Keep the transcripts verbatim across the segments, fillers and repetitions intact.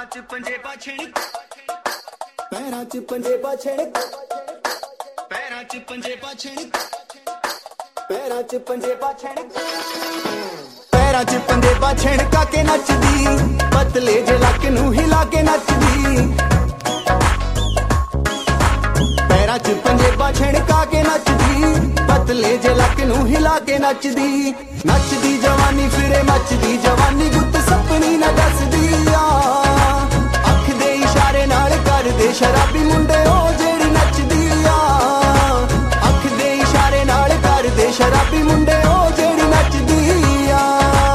ਚ ਪੰਜੇ ਪਾਛਣ ਪੈਰਾਂ ਚ ਪੰਜੇ ਪਾਛਣ ਪੈਰਾਂ ਚ ਪੰਜੇ ਪਾਛਣ ਪੈਰਾਂ ਚ ਪੰਜੇ ਪਾਛਣ ਪੈਰਾਂ ਚ ਪੰਜੇ ਪਾਛਣ ਕਾਕੇ ਨੱਚਦੀ ਪਤਲੇ ਜੇ ਲੱਕ ਨੂੰ ਹਿਲਾ ਕੇ ਨੱਚਦੀ ਪੈਰਾਂ ਚ ਪੰਜੇ ਪਾਛਣ ਕਾਕੇ ਨੱਚਦੀ ਪਤਲੇ ਜੇ ਲੱਕ ਨੂੰ ਹਿਲਾ ਕੇ ਨੱਚਦੀ ਨੱਚਦੀ ਜਵਾਨੀ ਫਿਰੇ ਮੱਚਦੀ ਜਵਾਨੀ ਗੁੱਤ ਸਪਨੀ ਨਾ ਦੱਸਦੀ ਆ ਅੱਖ ਦੇ ਇਸ਼ਾਰੇ ਨਾਲ ਕਰਦੇ ਸ਼ਰਾਬੀ ਮੁੰਡੇ ਉਹ ਜਿਹੜੀ ਨੱਚਦੀ ਆ ਅੱਖ ਦੇ ਇਸ਼ਾਰੇ ਨਾਲ ਕਰਦੇ ਸ਼ਰਾਬੀ ਮੁੰਡੇ ਉਹ ਜਿਹੜੀ ਨੱਚਦੀ ਆ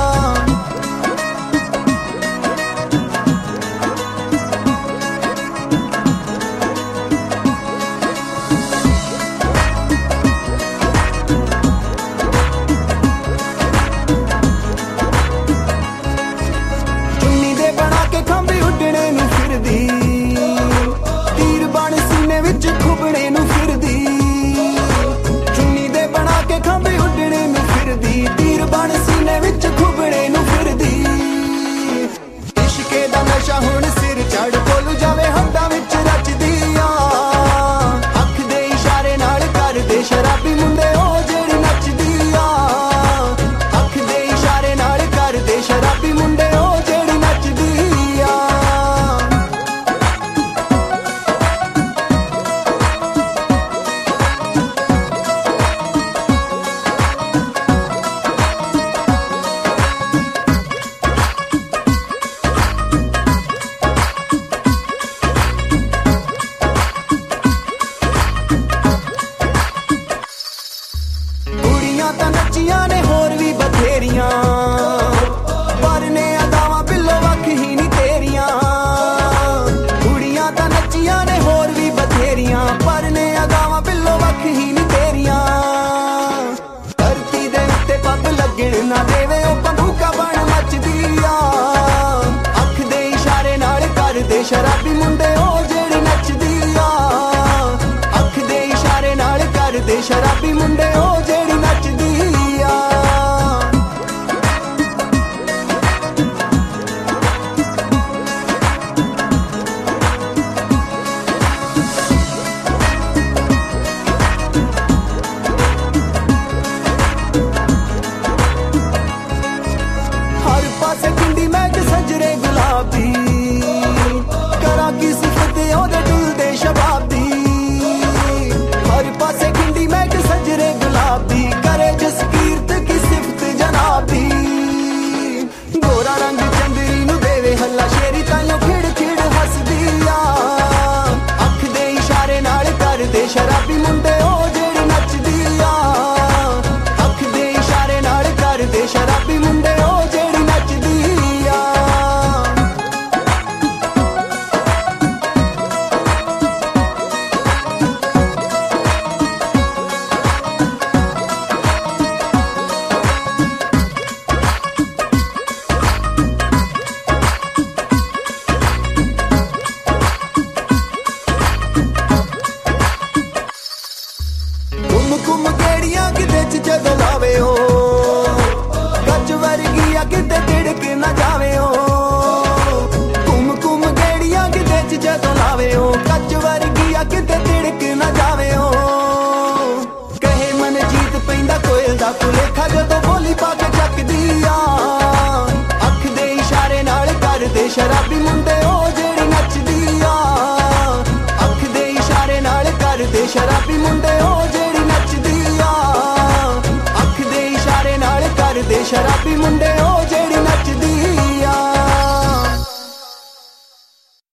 ਹੁਣ ਸਿਰ ਚੜ ਕੋਲ ਜਾਵੇ ਹੱਥਾਂ ਵਿੱਚ ਰਚਦੀ ਆ ਅੱਖ ਦੇ ਇਸ਼ਾਰੇ ਨਾਲ ਕਰਦੇ ਸ਼ਰਾਬੀ ਮੁੰਡੇ ਉਹ ਜਿਹੜੀ ਨੱਚਦੀ ਆ ਅੱਖ ਦੇ ਇਸ਼ਾਰੇ ਨਾਲ ਕਰਦੇ ਸ਼ਰਾਬੀ ਮੁੰਡੇ ਉਹ ਜਿਹੜੀ ਨੱਚਦੀ ਆ ਤਾਂ ਨੱਚੀਆਂ ਨੇ ਹੋਰ ਵੀ ਬਥੇਰੀਆਂ ਪਰ ਨੇ ਅਦਾਵਾਂ ਬਿੱਲੋ ਵੱਖ ਹੀ ਨਹੀਂ ਤੇਰੀਆਂ ਕੁੜੀਆਂ ਤਾਂ ਨੱਚੀਆਂ ਨੇ ਹੋਰ ਵੀ ਬਥੇਰੀਆਂ ਪਰ ਨੇ ਅਦਾਵਾਂ ਬਿੱਲੋ ਵੱਖ ਹੀ ਨਹੀਂ ਤੇਰੀਆਂ ਧਰਤੀ ਦੇ ਉੱਤੇ ਪੱਗ ਲੱਗਣ ਨਾ ਦੇਵੇ ਉਹ ਬੰਦੂਕਾ ਬਣ ਮੱਚਦੀ ਆ ਅੱਖ ਦੇ ਇਸ਼ਾਰੇ ਨਾਲ ਕਰਦੇ ਸ਼ਰਾਬੀ ਮੁੰਡੇ ਉਹ ਜਿਹੜੀ ਨੱਚਦੀ ਆ ਅੱਖ ਦੇ ਇਸ਼ਾਰੇ ਨਾਲ ਕਰਦੇ ਸ਼ਰਾਬੀ ਮੁੰਡੇ ਉਹ ਜਿਹੜੀ ਨੱਚਦੀ ਕਿੰਡੀ ਮੈਗ ਸਜਰੇ ਗੁਲਾਬੀ ਕਰਾਂ ਕੀ ਸਿਫਤ ਉਹਦੇ ਦਿਲ ਦੇ ਸ਼ਬਾਬ ਦੀ ਹਰ ਪਾਸੇ ਕਿੰਡੀ ਮੈਗ ਸਜਰੇ ਗੁਲਾਬੀ ਕਰੇ ਜਸਕੀਰਤ ਕੀ ਸਿਫਤ ਜਨਾਬ ਦੀ ਗੋਰਾ ਰੰਗ ਚੰਦਰੀ ਨੂੰ ਦੇਵੇ ਹੱਲਾ ਸ਼ੇਰੀ ਤਾਈਓ ਖਿੜ ਖਿੜ ਹੱਸਦੀ ਆ ਅੱਖ ਦੇ ਇਸ਼ਾਰੇ ਨਾਲ ਕਰਦੇ ਸ਼ਰਾਬੀ ਮੁੰਡੇ ਉਹ ਜਿਹੜੀ ਨੱਚਦੀ ਆ ਅੱਖ ਦੇ ਇਸ਼ਾਰੇ ਨਾਲ ਕਰਦੇ ਸ਼ਰਾਬੀ ਮੁੰਡੇ ਉਹ ਜਿਹੜੀ ਨੱਚਦੀ ਕੁਮ ਕਿਹੜੀਆਂ ਕਿਤੇ ਚ ਜਦੋਂ ਲਾਵੇ ਓ ਗੱਜ ਵਰਗੀ ਆ ਕਿਤੇ ਤਿੜਕ ਨਾ ਜਾਵੇ ਓ ਕੁਮ ਕੁਮ ਕਿਹੜੀਆਂ ਕਿਤੇ ਚ ਜਦੋਂ ਲਾਵੇ ਓ ਗੱਜ ਵਰਗੀ ਆ ਕਿਤੇ ਤਿੜਕ ਨਾ ਜਾਵੇ ਓ ਕਹੇ ਮਨਜੀਤ ਪੈਂਦਾ ਕੋਇਲ ਦਾ ਭੁਲੇਖਾ ਜਦੋਂ ਬੋਲੀ ਪਾ ਕੇ ਚੱਕਦੀ ਆ ਅੱਖ ਦੇ ਇਸ਼ਾਰੇ ਨਾਲ ਕਰਦੇ ਸ਼ਰਾਬੀ ਮੁੰਡੇ ਉਹ ਜਿਹੜੀ ਨੱਚਦੀ ਆ ਅੱਖ ਦੇ ਇਸ਼ਾਰੇ ਨਾਲ ਕਰਦੇ ਸ਼ਰਾਬੀ ਮੁੰਡੇ ਉਹ ਜਿਹੜੀ ਨੱਚਦੀ ਆ ਅੱਖ ਦੇ ਇਸ਼ਾਰੇ ਨਾਲ ਕਰਦੇ ਸ਼ਰਾਬੀ ਮੁੰਡੇ